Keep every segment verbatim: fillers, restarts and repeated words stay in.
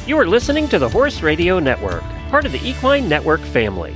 You are listening to the Horse Radio Network, part of the Equine Network family.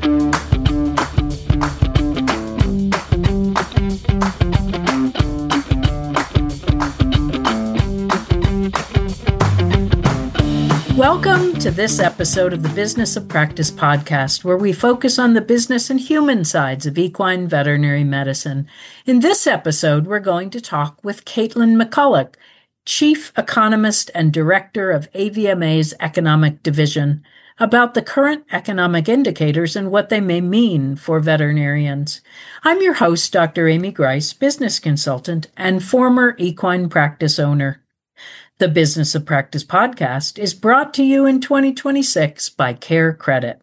Welcome to this episode of the Business of Practice podcast, where we focus on the business and human sides of equine veterinary medicine. In this episode, we're going to talk with Caitlin McCulloch, Chief Economist and Director of A V M A's Economic Division, about the current economic indicators and what they may mean for veterinarians. I'm your host, Doctor Amy Grice, business consultant and former equine practice owner. The Business of Practice podcast is brought to you in twenty twenty-six by Care Credit.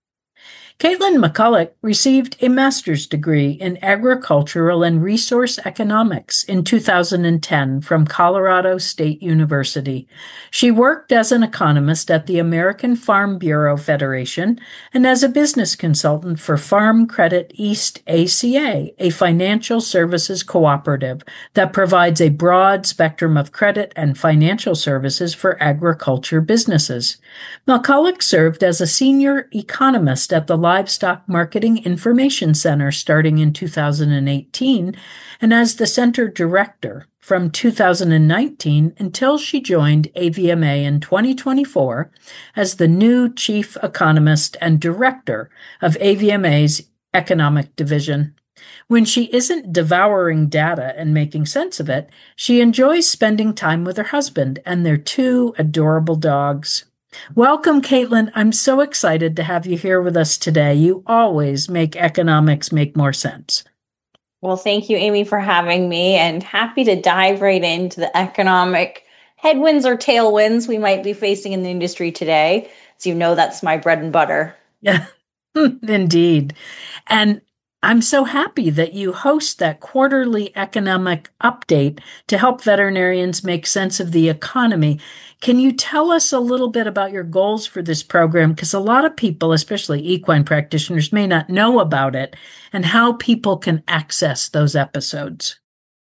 Caitlin McCulloch received a master's degree in agricultural and resource economics in two thousand ten from Colorado State University. She worked as an economist at the American Farm Bureau Federation and as a business consultant for Farm Credit East A C A, a financial services cooperative that provides a broad spectrum of credit and financial services for agriculture businesses. McCulloch served as a senior economist at the Livestock Marketing Information Center starting in two thousand eighteen and as the center director from two thousand nineteen until she joined A V M A in twenty twenty-four as the new chief economist and director of A V M A's Economic Division. When she isn't devouring data and making sense of it, she enjoys spending time with her husband and their two adorable dogs. Welcome, Caitlin. I'm so excited to have you here with us today. You always make economics make more sense. Well, thank you, Amy, for having me, and happy to dive right into the economic headwinds or tailwinds we might be facing in the industry today. So you know that's my bread and butter. Yeah, indeed. And I'm so happy that you host that quarterly economic update to help veterinarians make sense of the economy. Can you tell us a little bit about your goals for this program? Because a lot of people, especially equine practitioners, may not know about it and how people can access those episodes.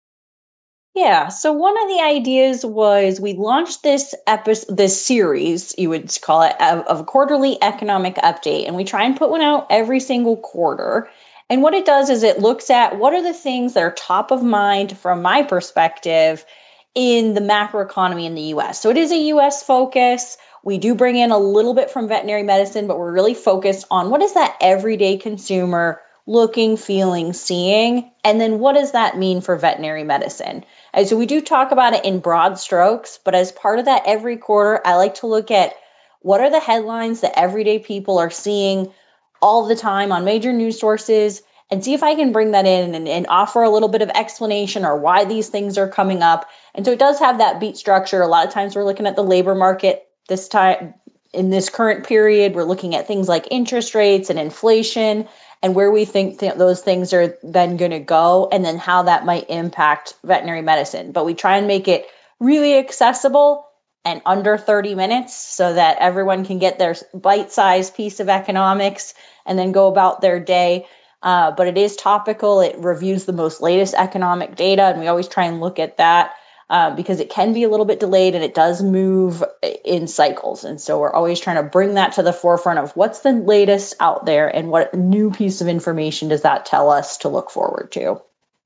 Yeah, so one of the ideas was we launched this episode, this series, you would call it, of, of a quarterly economic update, and we try and put one out every single quarter. And what it does is it looks at what are the things that are top of mind from my perspective in the macroeconomy in the U S. So it is a U S focus. We do bring in a little bit from veterinary medicine, but we're really focused on what is that everyday consumer looking, feeling, seeing, and then what does that mean for veterinary medicine? And so we do talk about it in broad strokes, but as part of that every quarter, I like to look at what are the headlines that everyday people are seeing all the time on major news sources and see if I can bring that in and, and offer a little bit of explanation or why these things are coming up. And so it does have that beat structure. A lot of times we're looking at the labor market this time in this current period. We're looking at things like interest rates and inflation and where we think th- those things are then going to go and then how that might impact veterinary medicine. But we try and make it really accessible and under thirty minutes so that everyone can get their bite-sized piece of economics and then go about their day. Uh, but it is topical. It reviews the most latest economic data, and we always try and look at that uh, because it can be a little bit delayed and it does move in cycles. And so we're always trying to bring that to the forefront of what's the latest out there and what new piece of information does that tell us to look forward to.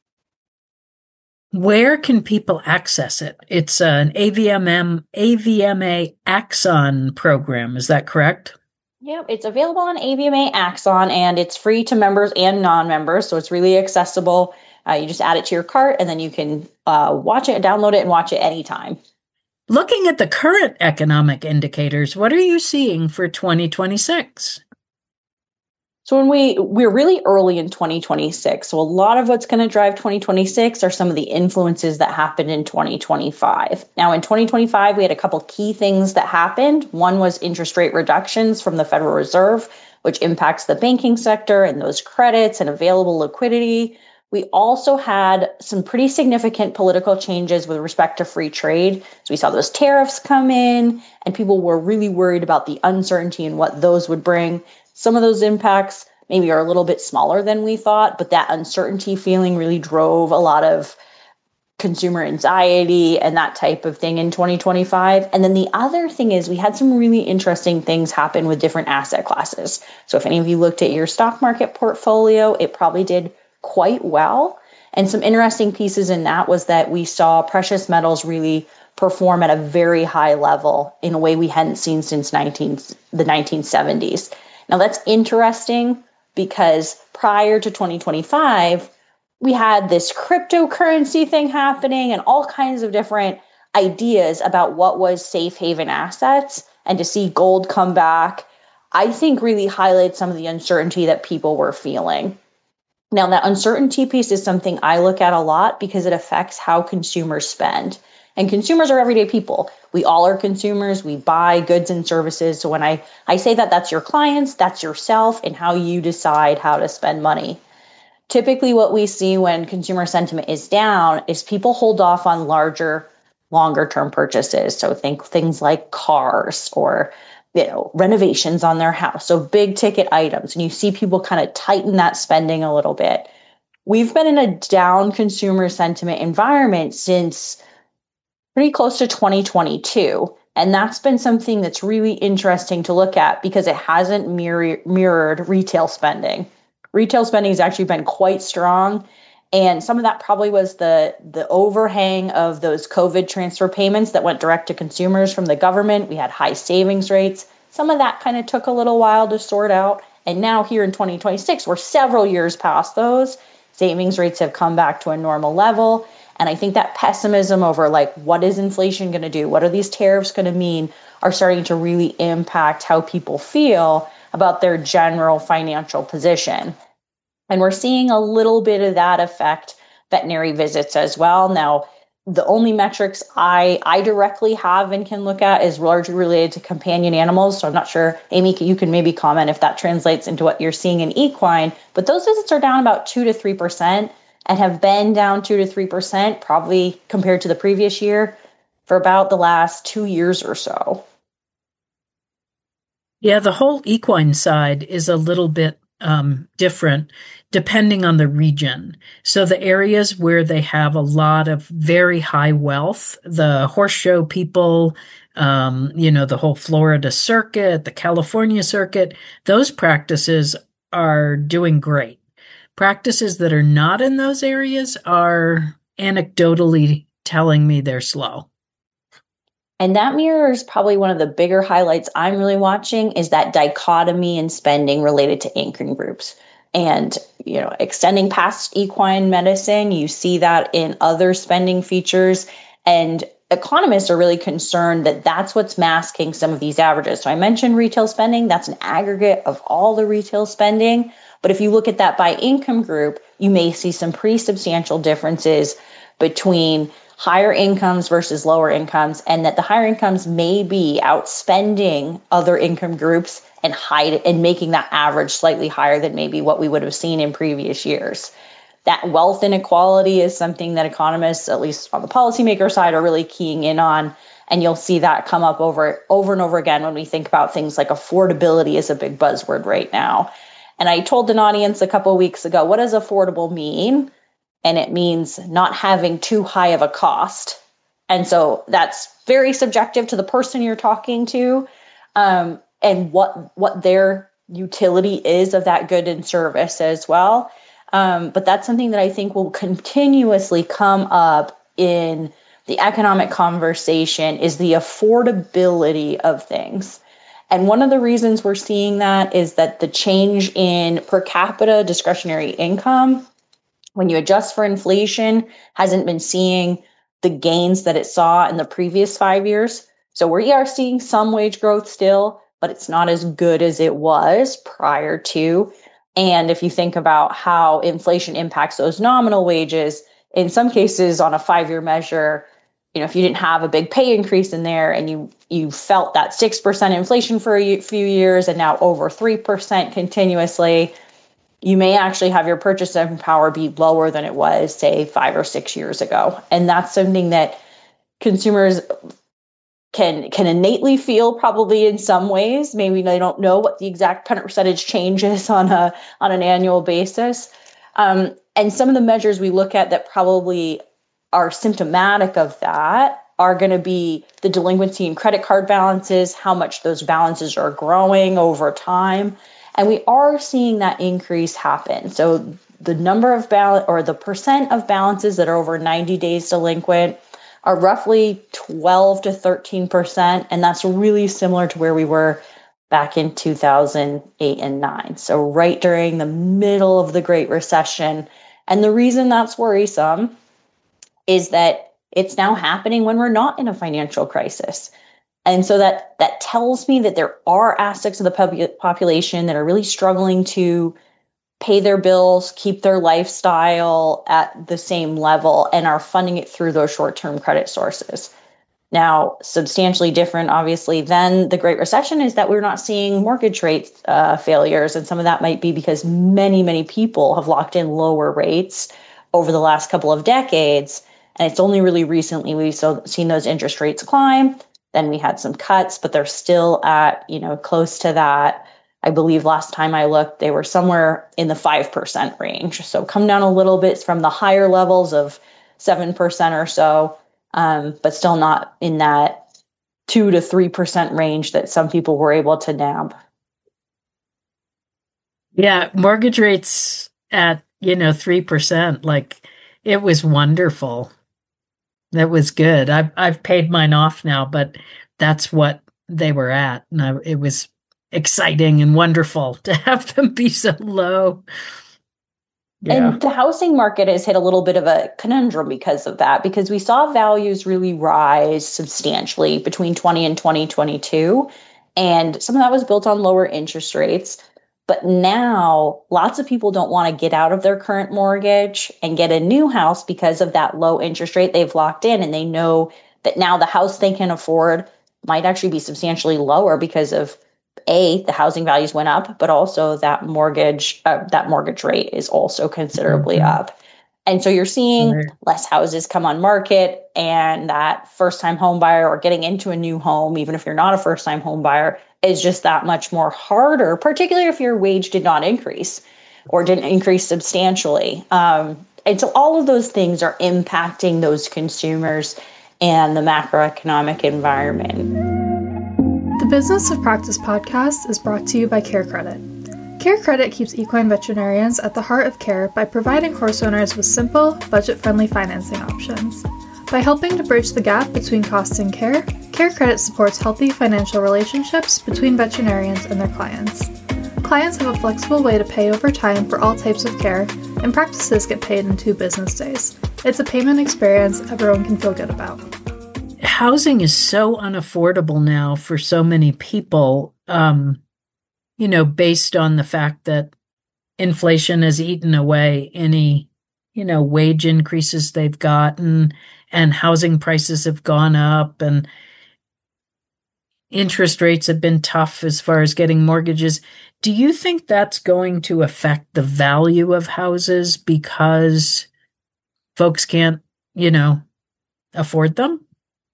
Where can people access it? It's an A V M M, A V M A Axon program. Is that correct? Yep, it's available on A V M A Axon, and it's free to members and non-members, so it's really accessible. Uh, you just add it to your cart, and then you can uh, watch it, download it, and watch it anytime. Looking at the current economic indicators, what are you seeing for twenty twenty-six? So when we, we're really early in twenty twenty-six. So a lot of what's going to drive twenty twenty-six are some of the influences that happened in twenty twenty-five. Now in twenty twenty-five, we had a couple key things that happened. One was interest rate reductions from the Federal Reserve, which impacts the banking sector and those credits and available liquidity. We also had some pretty significant political changes with respect to free trade. So we saw those tariffs come in, and people were really worried about the uncertainty and what those would bring. Some of those impacts maybe are a little bit smaller than we thought, but that uncertainty feeling really drove a lot of consumer anxiety and that type of thing in twenty twenty-five. And then the other thing is we had some really interesting things happen with different asset classes. So if any of you looked at your stock market portfolio, it probably did quite well. And some interesting pieces in that was that we saw precious metals really perform at a very high level in a way we hadn't seen since nineteen, the nineteen seventies. Now that's interesting because prior to twenty twenty-five, we had this cryptocurrency thing happening and all kinds of different ideas about what was safe haven assets. And to see gold come back, I think really highlights some of the uncertainty that people were feeling. Now, that uncertainty piece is something I look at a lot because it affects how consumers spend. And consumers are everyday people. We all are consumers. We buy goods and services. So when I, I say that, that's your clients, that's yourself, and how you decide how to spend money. Typically, what we see when consumer sentiment is down is people hold off on larger, longer term purchases. So think things like cars or, you know, renovations on their house. So big ticket items. And you see people kind of tighten that spending a little bit. We've been in a down consumer sentiment environment since pretty close to twenty twenty-two. And that's been something that's really interesting to look at because it hasn't mirror, mirrored retail spending. Retail spending has actually been quite strong. And some of that probably was the, the overhang of those COVID transfer payments that went direct to consumers from the government. We had high savings rates. Some of that kind of took a little while to sort out. And now here in twenty twenty-six, we're several years past those. Savings rates have come back to a normal level. And I think that pessimism over like, what is inflation going to do? What are these tariffs going to mean? Are starting to really impact how people feel about their general financial position. And we're seeing a little bit of that affect veterinary visits as well. Now, the only metrics I, I directly have and can look at is largely related to companion animals. So I'm not sure, Amy, you can maybe comment if that translates into what you're seeing in equine. But those visits are down about two to three percent and have been down two to three percent probably compared to the previous year for about the last two years or so. Yeah, the whole equine side is a little bit um, different depending on the region. So the areas where they have a lot of very high wealth, the horse show people, um, you know, the whole Florida circuit, the California circuit, those practices are doing great. Practices that are not in those areas are anecdotally telling me they're slow. And that mirrors probably one of the bigger highlights I'm really watching is that dichotomy in spending related to income groups. And, you know, extending past equine medicine, you see that in other spending features. And economists are really concerned that that's what's masking some of these averages. So I mentioned retail spending. That's an aggregate of all the retail spending. But if you look at that by income group, you may see some pretty substantial differences between higher incomes versus lower incomes, and that the higher incomes may be outspending other income groups and hide and making that average slightly higher than maybe what we would have seen in previous years. That wealth inequality is something that economists, at least on the policymaker side, are really keying in on. And you'll see that come up over, over and over again when we think about things like affordability is a big buzzword right now. And I told an audience a couple of weeks ago, what does affordable mean? And it means not having too high of a cost. And so that's very subjective to the person you're talking to, um, and what what their utility is of that good and service as well. Um, but that's something that I think will continuously come up in the economic conversation is the affordability of things. And one of the reasons we're seeing that is that the change in per capita discretionary income, when you adjust for inflation, hasn't been seeing the gains that it saw in the previous five years. So we are seeing some wage growth still, but it's not as good as it was prior to. And if you think about how inflation impacts those nominal wages, in some cases on a five-year measure, you know, if you didn't have a big pay increase in there and you you felt that six percent inflation for a few years and now over three percent continuously, you may actually have your purchasing power be lower than it was, say, five or six years ago. And that's something that consumers can can innately feel probably in some ways. Maybe they don't know what the exact percentage change is on a on an annual basis. Um, and some of the measures we look at that probably are symptomatic of that are going to be the delinquency in credit card balances, how much those balances are growing over time. And we are seeing that increase happen. So the number of balance or the percent of balances that are over ninety days delinquent are roughly twelve to thirteen percent. And that's really similar to where we were back in two thousand eight and nine. So right during the middle of the Great Recession. And the reason that's worrisome is that it's now happening when we're not in a financial crisis. And so that that tells me that there are aspects of the pub- population that are really struggling to pay their bills, keep their lifestyle at the same level, and are funding it through those short-term credit sources. Now, substantially different, obviously, than the Great Recession is that we're not seeing mortgage rate uh, failures. And some of that might be because many, many people have locked in lower rates over the last couple of decades. And it's only really recently we've so, seen those interest rates climb. Then we had some cuts, but they're still at, you know, close to that. I believe last time I looked, they were somewhere in the five percent range. So come down a little bit from the higher levels of seven percent or so, um, but still not in that two to three percent range that some people were able to nab. Yeah, mortgage rates at, you know, three percent, like it was wonderful. That was good. I've, I've paid mine off now, but that's what they were at. And I, it was exciting and wonderful to have them be so low. Yeah. And the housing market has hit a little bit of a conundrum because of that, because we saw values really rise substantially between twenty and twenty twenty-two. And some of that was built on lower interest rates. But now lots of people don't want to get out of their current mortgage and get a new house because of that low interest rate they've locked in. And they know that now the house they can afford might actually be substantially lower because of A, the housing values went up, but also that mortgage, uh, that mortgage rate is also considerably mm-hmm. up. And so you're seeing right. less houses come on market, and that first-time home buyer or getting into a new home, even if you're not a first-time home buyer, is just that much more harder, particularly if your wage did not increase or didn't increase substantially. Um, and so all of those things are impacting those consumers and the macroeconomic environment. The Business of Practice podcast is brought to you by CareCredit. CareCredit keeps equine veterinarians at the heart of care by providing horse owners with simple, budget-friendly financing options. By helping to bridge the gap between costs and care, CareCredit supports healthy financial relationships between veterinarians and their clients. Clients have a flexible way to pay over time for all types of care, and practices get paid in two business days. It's a payment experience everyone can feel good about. Housing is so unaffordable now for so many people, um, you know, based on the fact that inflation has eaten away any, you know, wage increases they've gotten, and housing prices have gone up, and interest rates have been tough as far as getting mortgages. Do you think that's going to affect the value of houses because folks can't, you know, afford them?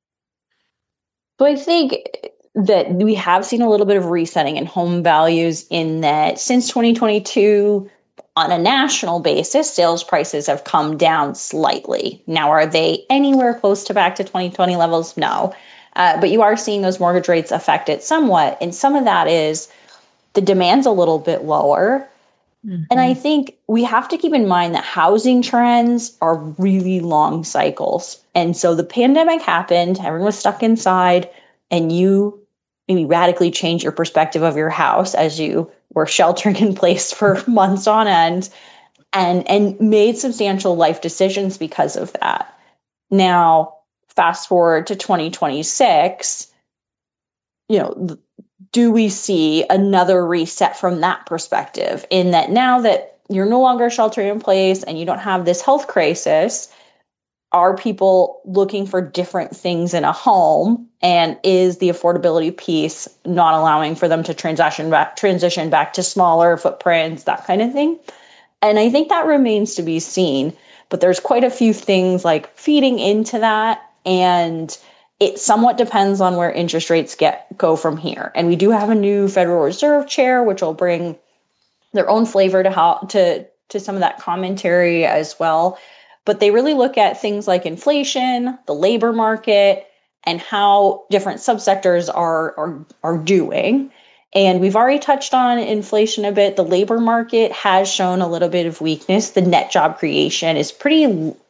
So I think that we have seen a little bit of resetting in home values in that since twenty twenty-two, on a national basis, sales prices have come down slightly. Now, are they anywhere close to back to twenty twenty levels? No. Uh, but you are seeing those mortgage rates affect it somewhat. And some of that is the demand's a little bit lower. Mm-hmm. And I think we have to keep in mind that housing trends are really long cycles. And so the pandemic happened, everyone was stuck inside, and you maybe radically change your perspective of your house as you were sheltering in place for months on end, and, and made substantial life decisions because of that. Now, fast forward to twenty twenty-six, you know, do we see another reset from that perspective, in that now that you're no longer sheltering in place and you don't have this health crisis, are people looking for different things in a home? And is the affordability piece not allowing for them to transition back, transition back to smaller footprints, that kind of thing? And I think that remains to be seen. But there's quite a few things like feeding into that. And it somewhat depends on where interest rates get go from here. And we do have a new Federal Reserve chair, which will bring their own flavor to how to, to some of that commentary as well. but they really look at things like inflation, the labor market, and how different subsectors are, are, are doing. And we've already touched on inflation a bit. The labor market has shown a little bit of weakness. The net job creation is pretty,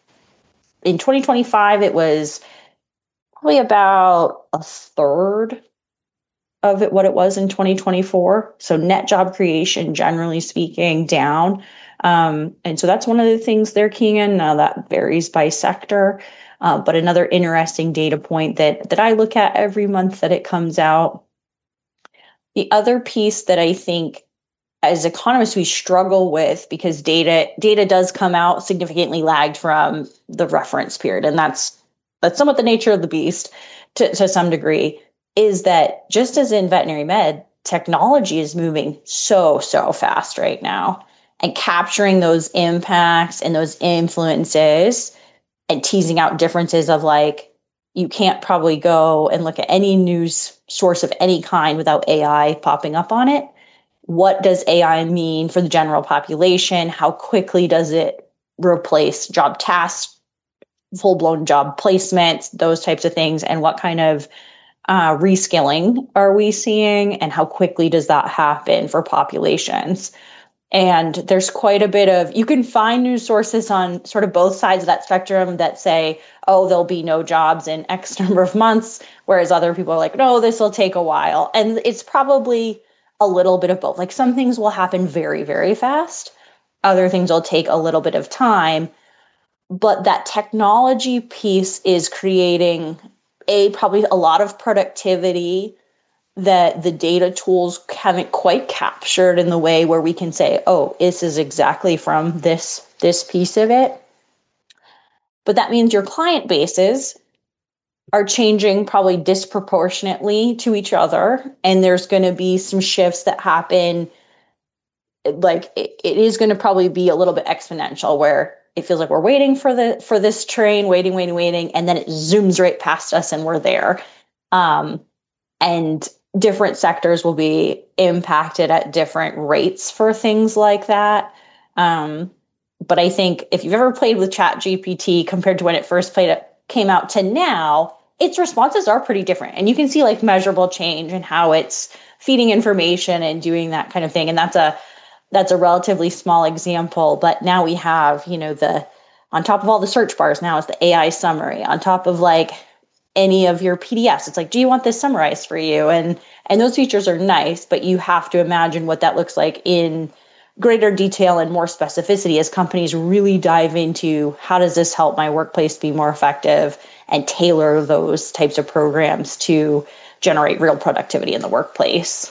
in twenty twenty-five, it was probably about a third of it what it was in twenty twenty-four. So net job creation, generally speaking, down. Um, and so that's one of the things they're keying in. Now that varies by sector. Uh, but another interesting data point that that I look at every month that it comes out. The other piece that I think as economists we struggle with, because data data does come out significantly lagged from the reference period, and that's that's somewhat the nature of the beast to, to some degree, is that just as in veterinary med, technology is moving so, so fast right now, and capturing those impacts and those influences and teasing out differences of, like, you can't probably go and look at any news source of any kind without A I popping up on it. What does A I mean for the general population? How quickly does it replace job tasks, full-blown job placements, those types of things? And what kind of uh, reskilling are we seeing? And how quickly does that happen for populations? And there's quite a bit of, you can find news sources on sort of both sides of that spectrum that say, oh, there'll be no jobs in X number of months, whereas other people are like, no, this will take a while. And it's probably a little bit of both. Like, some things will happen very, very fast. Other things will take a little bit of time. But that technology piece is creating a probably a lot of productivity that the data tools haven't quite captured in the way where we can say, oh, this is exactly from this, this piece of it. But that means your client bases are changing probably disproportionately to each other. And there's going to be some shifts that happen. Like, it, it is going to probably be a little bit exponential, where it feels like we're waiting for the for this train, waiting, waiting, waiting, and then it zooms right past us and we're there. Um, and different sectors will be impacted at different rates for things like that. Um, but I think if you've ever played with ChatGPT compared to when it first played it, came out to now, its responses are pretty different. And you can see, like, measurable change in how it's feeding information and doing that kind of thing. And that's a that's a relatively small example. But now we have, you know, the on top of all the search bars now is the A I summary. On top of, like, any of your P D Fs, it's like, do you want this summarized for you? And and those features are nice, but you have to imagine what that looks like in greater detail and more specificity as companies really dive into, how does this help my workplace be more effective, and tailor those types of programs to generate real productivity in the workplace.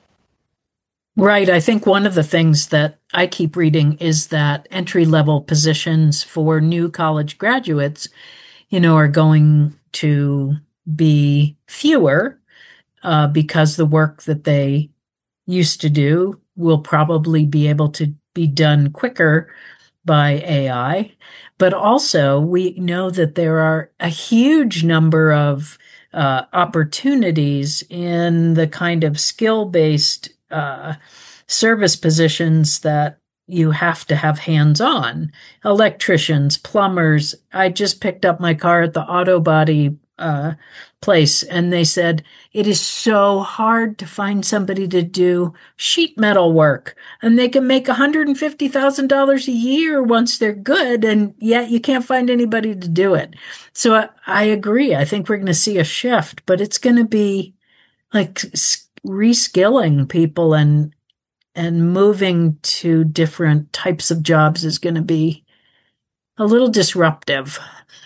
Right. I think one of the things that I keep reading is that entry-level positions for new college graduates, you know, are going to be fewer uh, because the work that they used to do will probably be able to be done quicker by A I. But also, we know that there are a huge number of uh, opportunities in the kind of skill-based uh, service positions that you have to have hands-on. Electricians, plumbers. I just picked up my car at the auto body uh, place, and they said it is so hard to find somebody to do sheet metal work, and they can make one hundred fifty thousand dollars a year once they're good, and yet you can't find anybody to do it. So I, I agree. I think we're going to see a shift, but it's going to be like reskilling people and and moving to different types of jobs is going to be a little disruptive.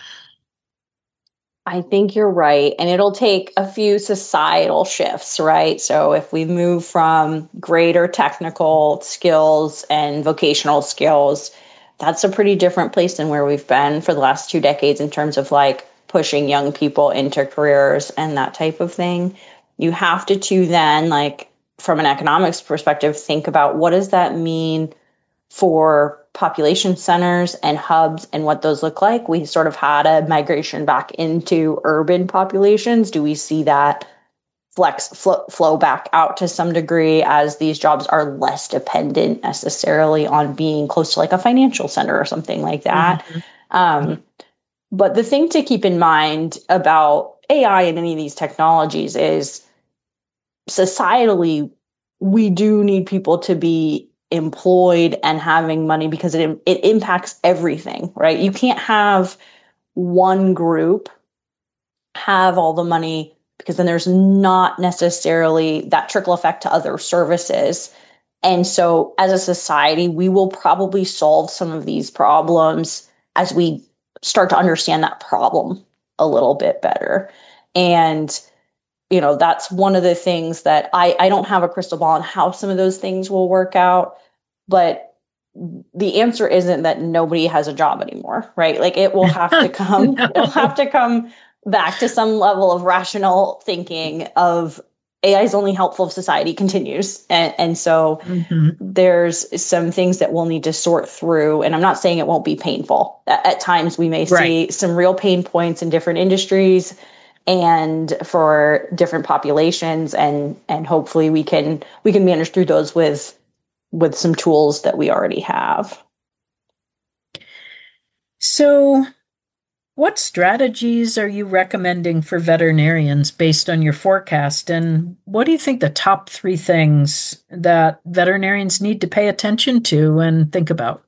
I think you're right. And it'll take a few societal shifts, right? So if we move from greater technical skills and vocational skills, that's a pretty different place than where we've been for the last two decades in terms of, like, pushing young people into careers and that type of thing. You have to, too, then, like, from an economics perspective, think about what does that mean for population centers and hubs and what those look like. We sort of had a migration back into urban populations. Do we see that flex flow, flow back out to some degree as these jobs are less dependent necessarily on being close to, like, a financial center or something like that? Mm-hmm. Um, but the thing to keep in mind about A I and any of these technologies is societally, we do need people to be employed and having money because it it impacts everything, right? You can't have one group have all the money because then there's not necessarily that trickle effect to other services. And so as a society, we will probably solve some of these problems as we start to understand that problem a little bit better. And you know, that's one of the things that I, I don't have a crystal ball on how some of those things will work out, but the answer isn't that nobody has a job anymore, right? Like it will have to come, no. It'll have to come back to some level of rational thinking of A I is only helpful if society continues. And, and so mm-hmm. there's some things that we'll need to sort through. And I'm not saying it won't be painful. At, at times we may right. see some real pain points in different industries and for different populations, and and hopefully we can we can manage through those with with some tools that we already have. So what strategies are you recommending for veterinarians based on your forecast? And what do you think the top three things that veterinarians need to pay attention to and think about?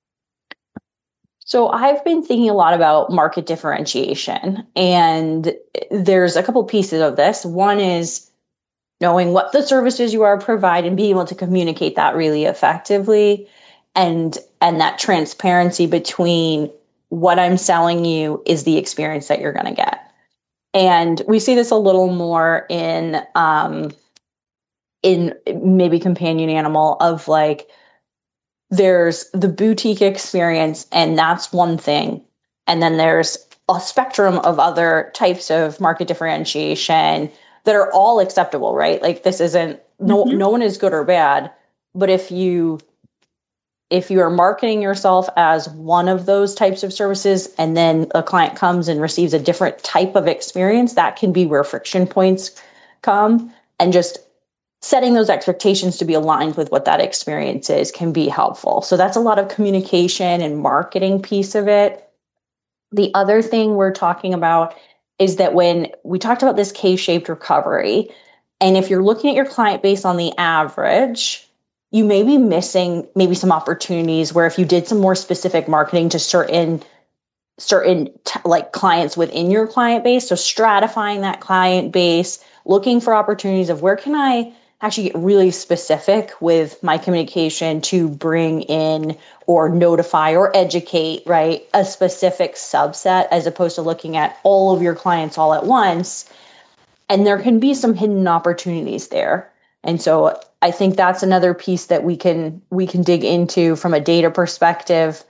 So I've been thinking a lot about market differentiation, and there's a couple pieces of this. One is knowing what the services you are providing and being able to communicate that really effectively, and and that transparency between what I'm selling you is the experience that you're going to get. And we see this a little more in um, in maybe companion animal of like, there's the boutique experience, and that's one thing. And then there's a spectrum of other types of market differentiation that are all acceptable, right? Like this isn't, no, mm-hmm. no one is good or bad, but if you, if you are marketing yourself as one of those types of services, and then a client comes and receives a different type of experience, that can be where friction points come. And just setting those expectations to be aligned with what that experience is can be helpful. So that's a lot of communication and marketing piece of it. The other thing we're talking about is that when we talked about this K-shaped recovery, and if you're looking at your client base on the average, you may be missing maybe some opportunities where if you did some more specific marketing to certain certain t- like clients within your client base, so stratifying that client base, looking for opportunities of where can I actually get really specific with my communication to bring in or notify or educate, right, a specific subset, as opposed to looking at all of your clients all at once. And there can be some hidden opportunities there. And so I think that's another piece that we can we can dig into from a data perspective.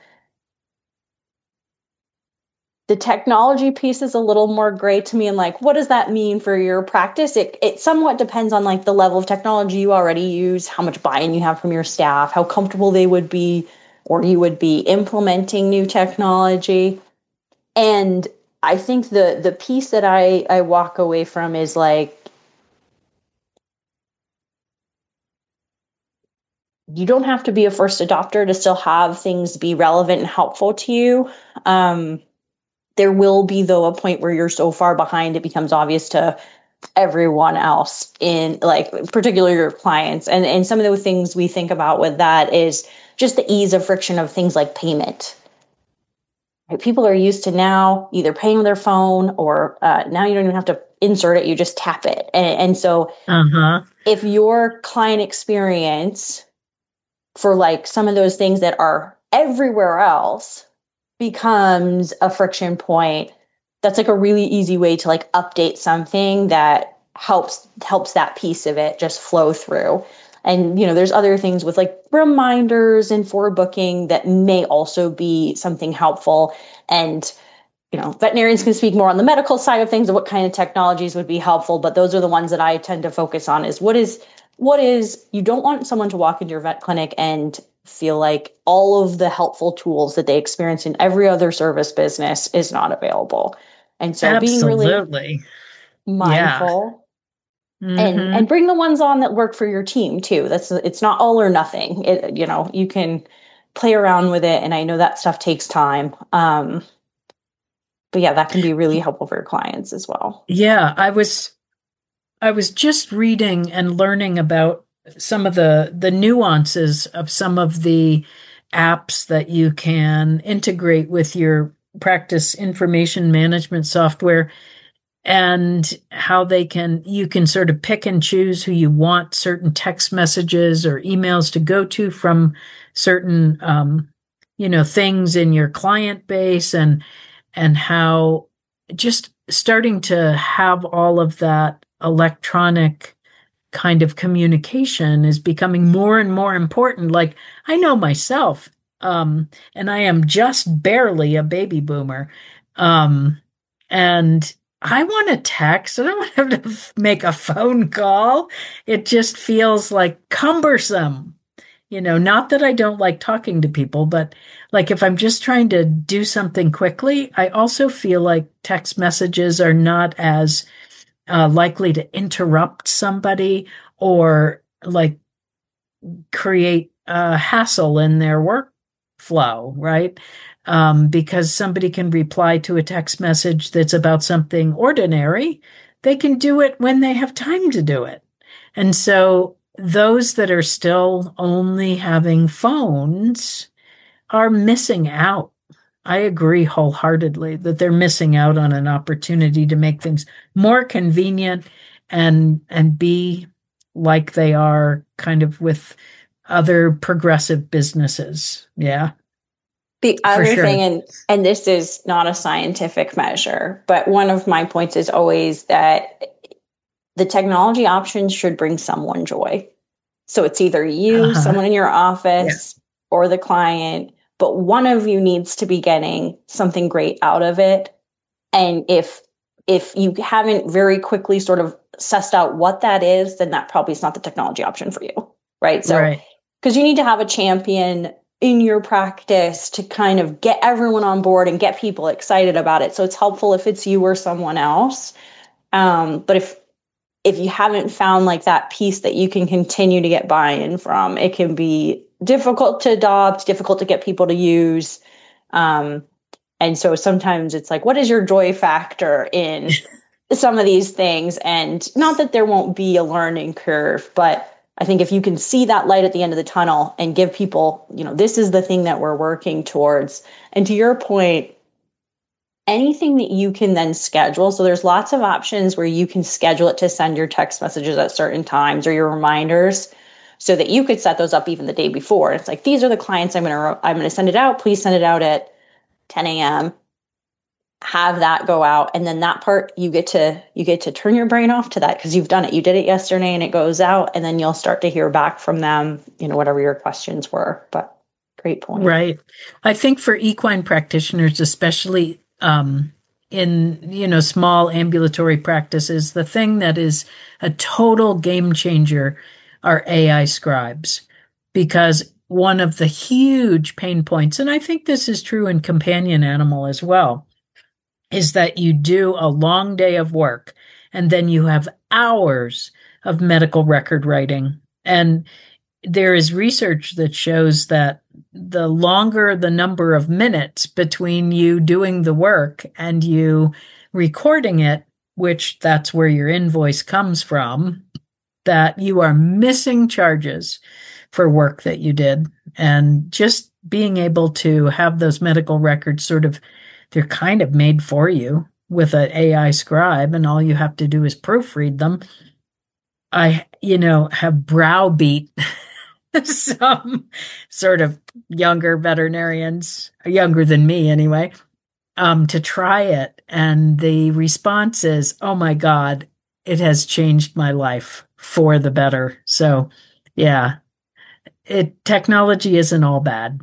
The technology piece is a little more gray to me, and like, what does that mean for your practice? It it somewhat depends on like the level of technology you already use, how much buy-in you have from your staff, how comfortable they would be, or you would be implementing new technology. And I think the the piece that I, I walk away from is like, you don't have to be a first adopter to still have things be relevant and helpful to you. Um, There will be, though, a point where you're so far behind it becomes obvious to everyone else, in like particularly your clients. And, and some of the things we think about with that is just the ease of friction of things like payment. Right? People are used to now either paying with their phone or uh, now you don't even have to insert it, you just tap it. And, and so uh-huh. if your client experience for like some of those things that are everywhere else becomes a friction point, that's like a really easy way to like update something that helps helps that piece of it just flow through. And you know, there's other things with like reminders and forward booking that may also be something helpful. And you know, veterinarians can speak more on the medical side of things and what kind of technologies would be helpful, but those are the ones that I tend to focus on. Is what is what is you don't want someone to walk into your vet clinic and feel like all of the helpful tools that they experience in every other service business is not available. And so Absolutely. being really mindful yeah. mm-hmm. and, and bring the ones on that work for your team too. That's, it's not all or nothing. It, you know, you can, play around with it. And I know that stuff takes time. Um, but yeah, that can be really helpful for your clients as well. Yeah, I was I was just reading and learning about some of the the nuances of some of the apps that you can integrate with your practice information management software, and how they can you can sort of pick and choose who you want certain text messages or emails to go to from certain um, you know things in your client base, and and how just starting to have all of that electronic kind of communication is becoming more and more important. Like, I know myself, um, and I am just barely a baby boomer, um, and I want to text. I don't want to have to make a phone call. It just feels like cumbersome. You know, not that I don't like talking to people, but like if I'm just trying to do something quickly, I also feel like text messages are not as uh, likely to interrupt somebody or like create a hassle in their workflow, right? Um, because somebody can reply to a text message that's about something ordinary. They can do it when they have time to do it. And so those that are still only having phones are missing out. I agree wholeheartedly that they're missing out on an opportunity to make things more convenient and and be like they are kind of with other progressive businesses. Yeah. The other sure. thing, and and this is not a scientific measure, but one of my points is always that the technology options should bring someone joy. So it's either you, uh-huh. someone in your office, yeah. or the client, but one of you needs to be getting something great out of it. And if if you haven't very quickly sort of sussed out what that is, then that probably is not the technology option for you, right? So, right. because you need to have a champion in your practice to kind of get everyone on board and get people excited about it. So it's helpful if it's you or someone else. Um, but if if you haven't found like that piece that you can continue to get buy-in from, it can be difficult to adopt, difficult to get people to use. Um, and so sometimes it's like, what is your joy factor in some of these things? And not that there won't be a learning curve, but I think if you can see that light at the end of the tunnel and give people, you know, this is the thing that we're working towards. And to your point, anything that you can then schedule. So there's lots of options where you can schedule it to send your text messages at certain times or your reminders, so that you could set those up even the day before. It's like, these are the clients I'm going to, I'm going to send it out. Please send it out at ten a.m. Have that go out. And then that part, you get to, you get to turn your brain off to that because you've done it. You did it yesterday and it goes out, and then you'll start to hear back from them, you know, whatever your questions were. But great point. Right. I think for equine practitioners, especially um, in, you know, small ambulatory practices, the thing that is a total game changer are A I scribes, because one of the huge pain points, and I think this is true in companion animal as well, is that you do a long day of work and then you have hours of medical record writing. And there is research that shows that the longer the number of minutes between you doing the work and you recording it, which that's where your invoice comes from, that you are missing charges for work that you did. And just being able to have those medical records sort of, they're kind of made for you with an A I scribe, and all you have to do is proofread them. I, you know, have browbeat some sort of younger veterinarians, younger than me anyway, um, to try it. And the response is, oh my God, it has changed my life for the better. So yeah, it technology isn't all bad.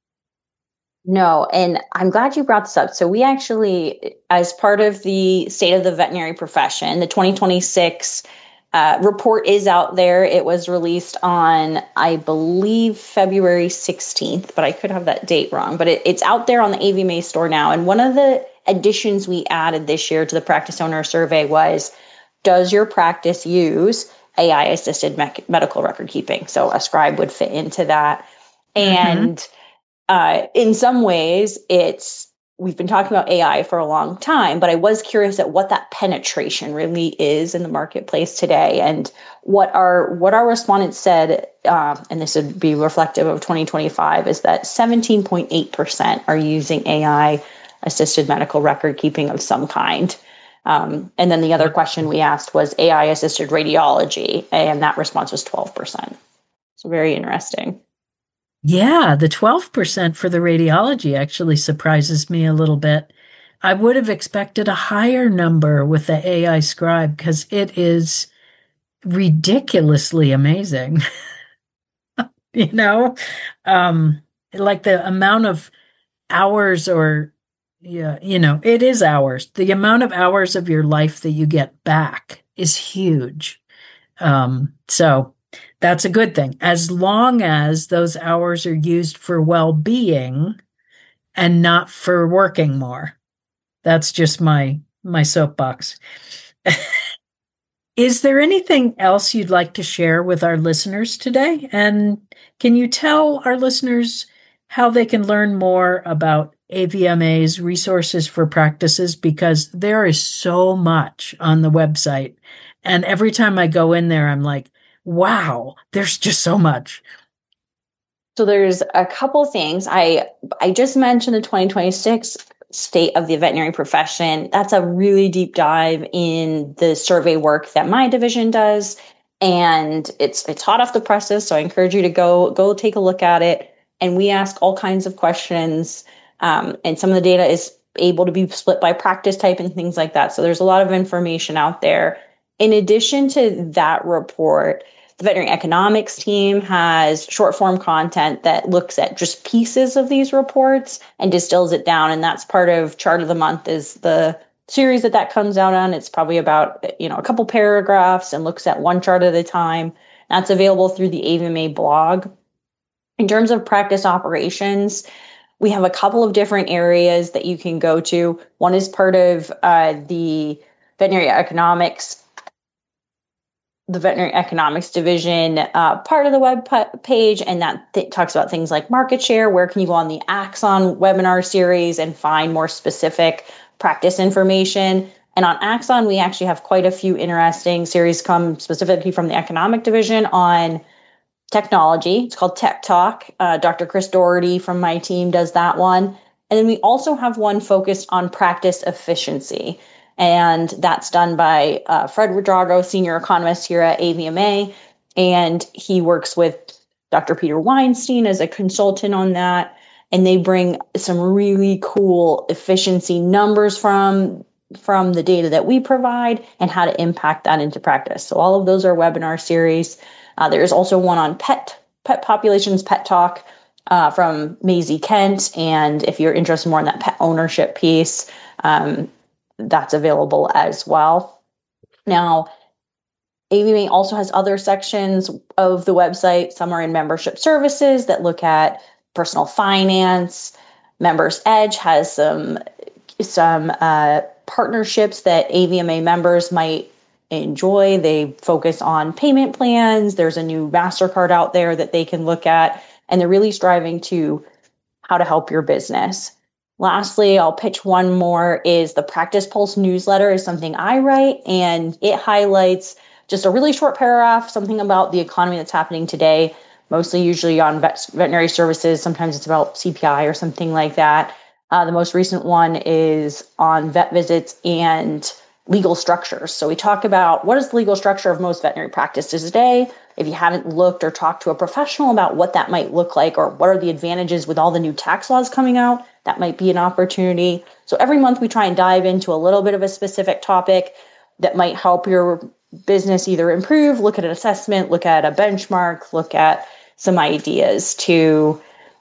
No, and I'm glad you brought this up. So we actually, as part of the State of the Veterinary Profession, the twenty twenty-six uh, report is out there. It was released on, I believe, February sixteenth, but I could have that date wrong. But it, it's out there on the A V M A store now. And one of the additions we added this year to the practice owner survey was, does your practice use A I-assisted me- medical record keeping? So a scribe would fit into that. And mm-hmm. uh, in some ways, it's we've been talking about A I for a long time, but I was curious at what that penetration really is in the marketplace today, and what our what our respondents said, uh, and this would be reflective of twenty twenty-five, is that seventeen point eight percent are using A I assisted medical record keeping of some kind. Um, and then the other question we asked was A I assisted radiology, and that response was twelve percent. So very interesting. Yeah, the twelve percent for the radiology actually surprises me a little bit. I would have expected a higher number with the A I scribe because it is ridiculously amazing. you know, um, like the amount of hours or, yeah, you know, it is hours. The amount of hours of your life that you get back is huge. Um, so that's a good thing, as long as those hours are used for well-being and not for working more. That's just my my soapbox. Is there anything else you'd like to share with our listeners today? And can you tell our listeners how they can learn more about A V M A's resources for practices? Because there is so much on the website. And every time I go in there, I'm like, wow, there's just so much. So there's a couple things. I I just mentioned the twenty twenty-six State of the Veterinary Profession. That's a really deep dive in the survey work that my division does. And it's it's hot off the presses. So I encourage you to go, go take a look at it. And we ask all kinds of questions. Um, and some of the data is able to be split by practice type and things like that. So there's a lot of information out there. In addition to that report, the veterinary economics team has short form content that looks at just pieces of these reports and distills it down. And that's part of Chart of the Month is the series that that comes out on. It's probably about, you know, a couple paragraphs and looks at one chart at a time. That's available through the A V M A blog. In terms of practice operations, we have a couple of different areas that you can go to. One is part of uh, the veterinary economics the veterinary economics division uh, part of the web page, and that th- talks about things like market share. Where can you go on the Axon webinar series and find more specific practice information? And on Axon, we actually have quite a few interesting series come specifically from the economic division on technology. It's called Tech Talk. Uh, Doctor Chris Doherty from my team does that one. And then we also have one focused on practice efficiency. And that's done by uh, Fred Redrago, senior economist here at A V M A. And he works with Doctor Peter Weinstein as a consultant on that. And they bring some really cool efficiency numbers from, from the data that we provide and how to impact that into practice. So all of those are webinar series. Uh, there's also one on pet, pet populations, Pet Talk uh, from Maisie Kent. And if you're interested more in that pet ownership piece, um, that's available as well. Now, A V M A also has other sections of the website. Some are in membership services that look at personal finance. Members Edge has some, some uh, partnerships that A V M A members might enjoy. They focus on payment plans. There's a new MasterCard out there that they can look at, and they're really striving to how to help your business. Lastly, I'll pitch one more is the Practice Pulse newsletter is something I write, and it highlights just a really short paragraph, something about the economy that's happening today, mostly usually on vet- veterinary services. Sometimes it's about C P I or something like that. Uh, the most recent one is on vet visits and legal structures. So we talk about what is the legal structure of most veterinary practices today. If you haven't looked or talked to a professional about what that might look like, or what are the advantages with all the new tax laws coming out, that might be an opportunity. So every month we try and dive into a little bit of a specific topic that might help your business either improve, look at an assessment, look at a benchmark, look at some ideas to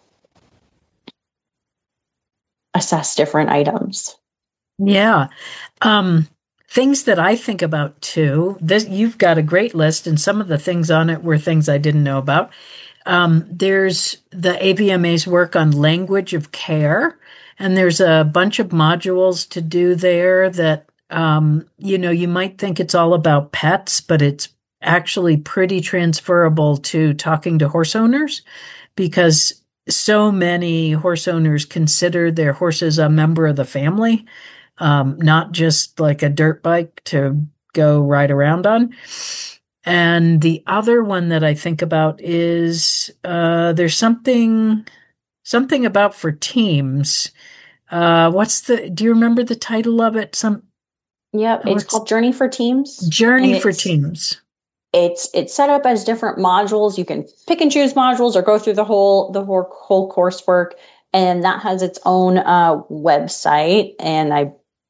assess different items. Yeah. Um, things that I think about too, this, you've got a great list, and some of the things on it were things I didn't know about. Um, there's the A V M A's work on language of care, and there's a bunch of modules to do there that, um, you know, you might think it's all about pets, but it's actually pretty transferable to talking to horse owners, because so many horse owners consider their horses a member of the family, um, not just like a dirt bike to go ride around on. And the other one that I think about is uh, there's something something about for teams. Uh, what's the? Do you remember the title of it? Some. Yep, it's called Journey for Teams. Journey for Teams. It's it's set up as different modules. You can pick and choose modules or go through the whole the whole, whole coursework, and that has its own uh, website. And I,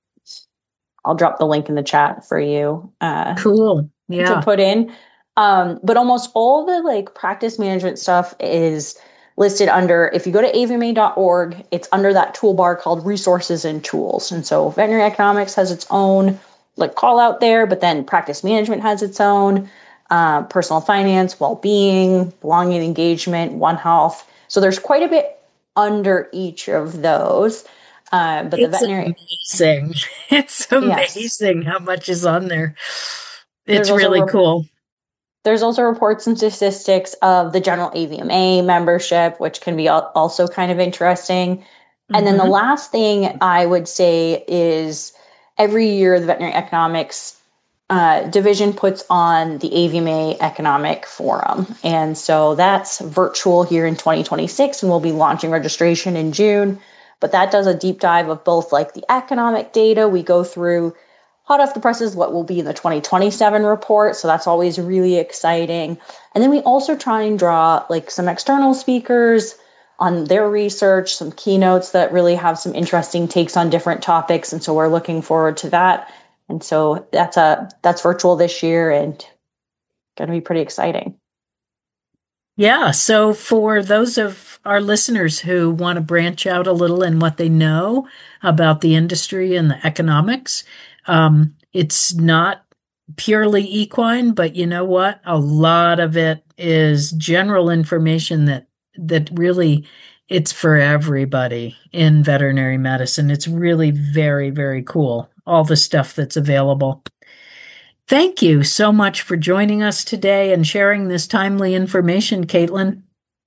I'll drop the link in the chat for you. Uh, cool. Yeah. To put in, um, but almost all the like practice management stuff is listed under. If you go to A V M A dot org, it's under that toolbar called Resources and Tools. And so veterinary economics has its own like call out there, but then practice management has its own. Uh, personal finance, well-being, belonging, engagement, One Health. So there's quite a bit under each of those. Uh, but it's the veterinary, amazing. It's amazing yes. how much is on there. It's really rep- cool. There's also reports and statistics of the general A V M A membership, which can be al- also kind of interesting. Mm-hmm. And then the last thing I would say is every year the veterinary economics Uh, division puts on the A V M A Economic Forum. And so that's virtual here in twenty twenty-six, and we'll be launching registration in June. But that does a deep dive of both like the economic data. We go through hot off the presses what will be in the twenty twenty-seven report. So that's always really exciting. And then we also try and draw like some external speakers on their research, some keynotes that really have some interesting takes on different topics. And so we're looking forward to that. And so that's a that's virtual this year and going to be pretty exciting. Yeah. So for those of our listeners who want to branch out a little in what they know about the industry and the economics, um, it's not purely equine, but you know what? A lot of it is general information that that really it's for everybody in veterinary medicine. It's really very, very cool. All the stuff that's available. Thank you so much for joining us today and sharing this timely information, Caitlin.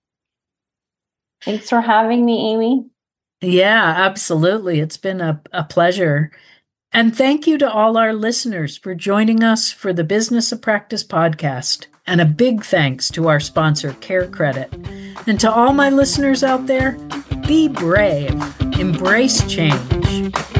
Thanks for having me, Amy. Yeah, absolutely. It's been a, a pleasure. And thank you to all our listeners for joining us for the Business of Practice podcast. And a big thanks to our sponsor, CareCredit. And to all my listeners out there, be brave, embrace change.